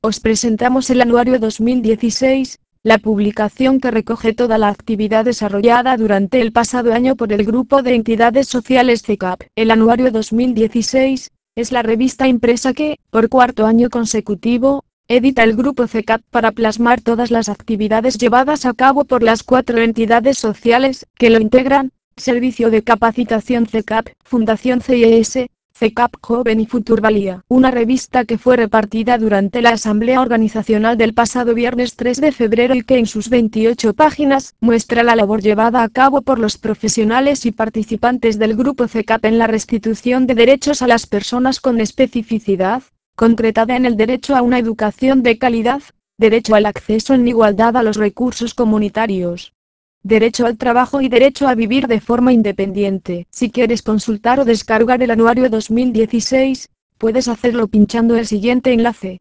Os presentamos el Anuario 2016, la publicación que recoge toda la actividad desarrollada durante el pasado año por el Grupo de Entidades Sociales CECAP. El Anuario 2016 es la revista impresa que, por cuarto año consecutivo, edita el Grupo CECAP para plasmar todas las actividades llevadas a cabo por las 4 entidades sociales que lo integran: Servicio de Capacitación CECAP, Fundación CIES, CECAP Joven y Futurvalía. Una revista que fue repartida durante la Asamblea Organizacional del pasado viernes 3 de febrero y que en sus 28 páginas muestra la labor llevada a cabo por los profesionales y participantes del Grupo CECAP en la restitución de derechos a las personas con especificidad, concretada en el derecho a una educación de calidad, derecho al acceso en igualdad a los recursos comunitarios, derecho al trabajo y derecho a vivir de forma independiente. Si quieres consultar o descargar el Anuario 2016, puedes hacerlo pinchando el siguiente enlace.